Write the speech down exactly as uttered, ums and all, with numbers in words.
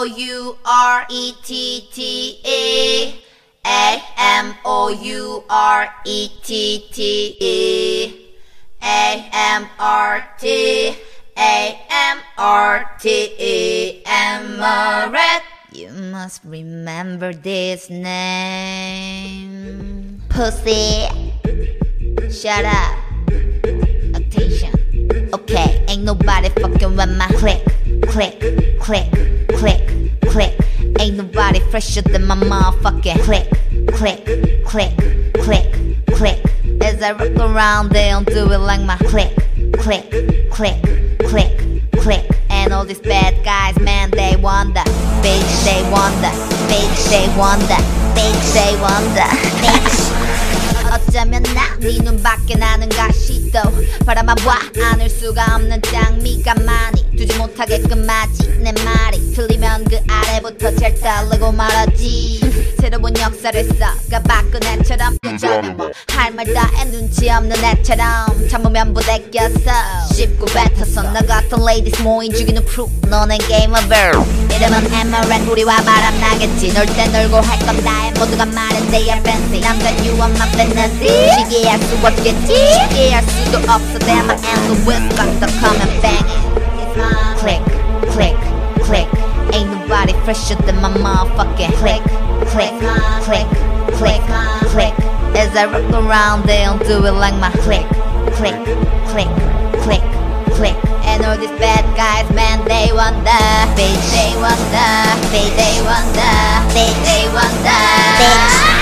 O U R E T T E A M O U R E T T E A M R T A M R T E Amaret. You must remember this name. Pussy. Shut up. Attention. Okay, ain't nobody fucking with my click, click, click, click, click. Ain't nobody fresher than my motherfucking click, click, click, click, click. As I rock around, they don't do it like my click, click, click, click, click. And all these bad guys, man, they wonder, bitch, they wonder, bitch, they wonder, bitch, they wonder, bitch. 어쩌면 나 네 눈밖에 나는가 싶도 바라만 봐 안을 수가 없는 장미가 많이 두지 못하게끔 하지 내 말이 틀리면 그 아래부터 잘 떨리고 말하지 새로운 역사를 써가 바꾼 애처럼 여전히 뭐할 말 다 해 눈치 없는 애처럼 참으면 부대꼈어 씹고 뱉어서 나 같은 ladies 모인 죽이는 프로 너넨 게임 over 이름은 에머랜드 우리와 바람나겠지 놀 때 놀고 할 건 다 해 모두가 말해 they are fancy 남자 you are my fantasy 쉽게 할 수 없겠지 쉽게 할 수도 없어 Damn I am the whip got the come and bang it Click, click, click Ain't nobody fresher than my motherfucking click Click, click, click, click As I rock around they don't do it like my click Click, click, click, click And all these bad guys man they wonder Bitch they wonder Bitch they wonder Bitch they wonder Bitch